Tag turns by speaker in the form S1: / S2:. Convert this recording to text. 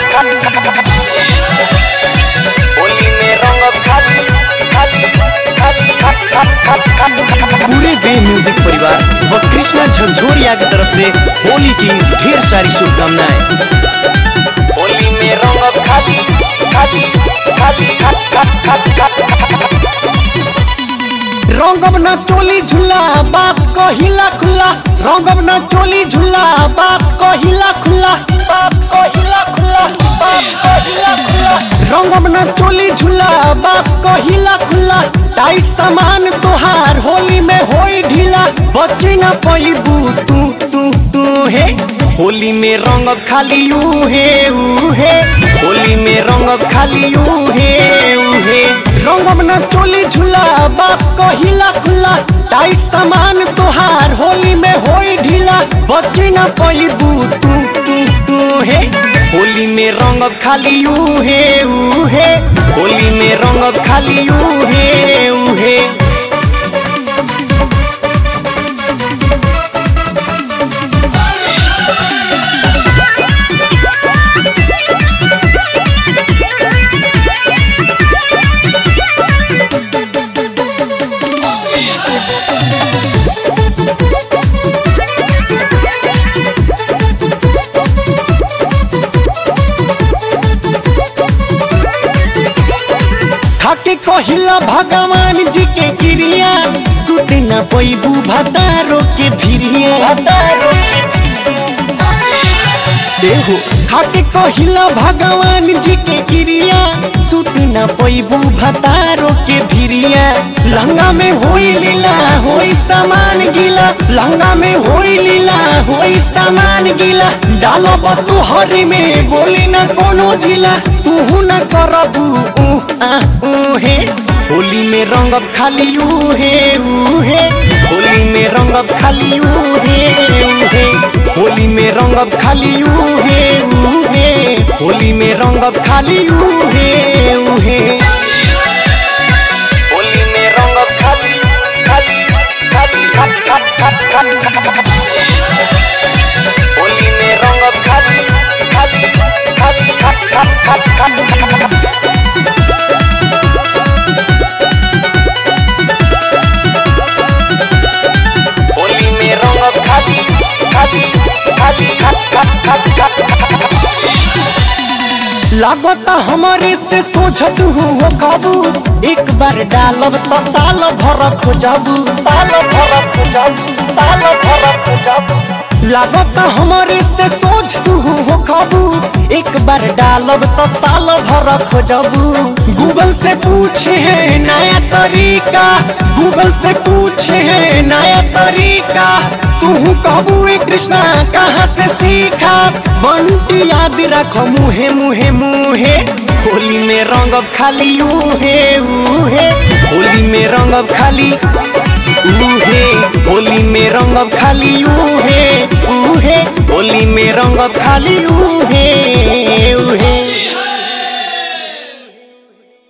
S1: होली में रंगब खाली खाली खाली
S2: पूरे वे म्यूजिक परिवार व कृष्णा झंझोरिया की तरफ से होली की ढेर सारी शुभकामनाएं।
S1: होली में रंगब खाली खाली खाली
S2: रंगब न चोली झूला बात कहिला खुला, रंगब न चोली झूला बात कहिला खुला, बात कहिला खुला, बात कहिला खुला। रंगब न चोली झूला बात कहिला खुला, टाइट सामान तोहार होली में होई ढीला, बची न पैबू तू हे। होली में रंगब खाली उहे उहे, होली में रंगब खाली उहे उहे। रंगब न चोली झूला बात कहिला खुला, टाइट सामान तोहार होली में होई ढीला, बची न पैबू तू हे। होली में रंगब खाली उहे उहे, होली में रंगब खाली उहे उहे। खाके कहिला भगवान जी के क्रिया, सुते न पैबू भतारो के भिरिया, भतारो के हो। खाके कहिला भगवान जी के क्रिया, सुते न पैबू भतारो के भिरिया। लहंगा में होई लीला होई सामान गीला, लहंगा में होई लीला होई सामान गीला। डालब तू हरी में बोली न कोनो जिला, तू न करबू उहे। होली में रंगब खाली उहे उहे, होली में रंगब खाली उहे उहे। होली में रंगब खाली उहे उहे, होली में रंगब खाली उहे उहे।
S1: होली में रंगब खाली खाली खाली होली में रंगब खाली खाली खाली होली में रंगब खाली खाली खाली
S2: लागता हमारे से सोचत हो काबू, एक बार डालब तो साल भर खोजबू, साल भर खोजबू, साल भर खोजबू। लागता हमारे से सोचत हो काबू, एक बार डालब तो साल भर खोजबू। गूगल से पूछे है नया तरीका, गूगल से पूछे है नया तरीका। तू कहबू कृष्णा कहाँ से सीखा, बंटी याद रखो मुहे मुहे मुहे। होली में रंगब खाली उहे उहे, होली में रंगब खाली उहे, होली में रंगब खाली उहे उहे, होली में रंगब खाली उहे